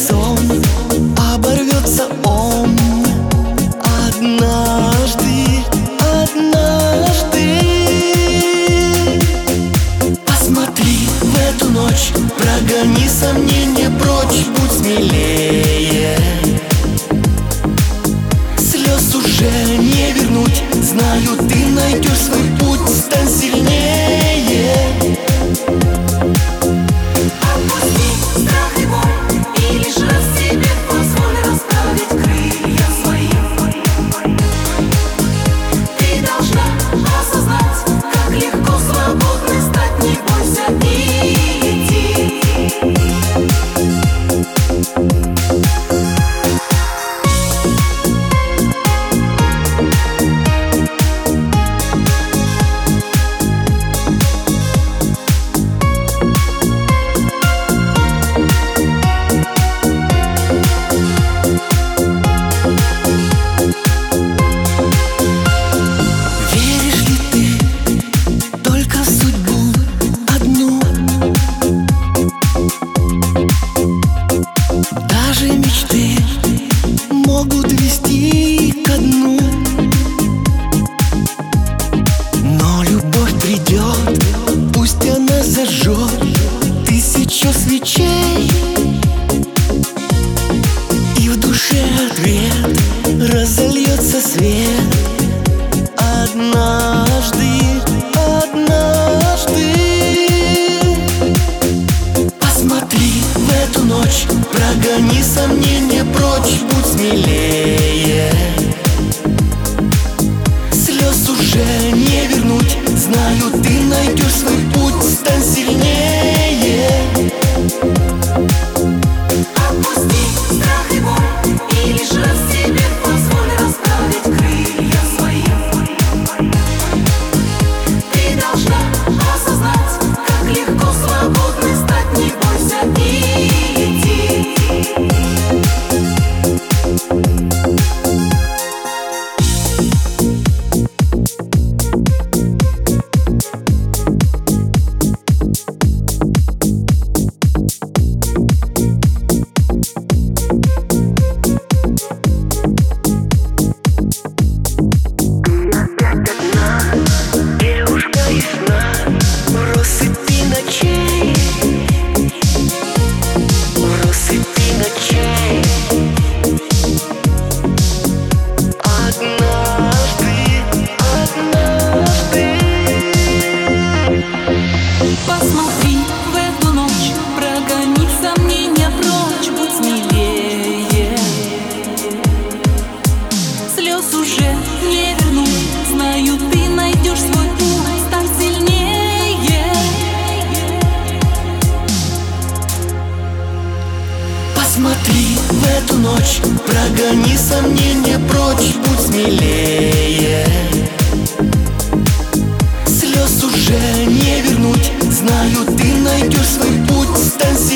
сон, оборвется он однажды, однажды. Посмотри в эту ночь, прогони сомнения прочь, будь смелее. Слез уже не вернуть, знаю, ты найдешь свой путь, стань сильнее. Отпусти страх и боль, и лишь раз себе позволь расправить крылья свои. Ты должна осознать, как легко свободной стать, не бойся и идти. Мечты могут вести ко дну, но любовь придет, пусть она зажжет 1000 свечей, и в душе ответ разольется свет. Однажды, однажды. Посмотри в эту ночь, прогони сомнения прочь, будь смелее. Слез уже не вернуть, знаю, ты найдешь свой путь, стань сильнее. Отпусти страх и боль, и лишь раз себе позволь расправить крылья свои. Ты должна осознать, как легко свободной стать, не бойся и идти. Посмотри в эту ночь, прогони сомнения прочь, будь смелее. Слез уже не вернуть, знаю, ты найдешь свой путь, стань сильнее. Посмотри в эту ночь, прогони сомнения прочь, будь смелее. Слез уже не вернуть, знаю, ты найдешь свой путь, стань сильнее.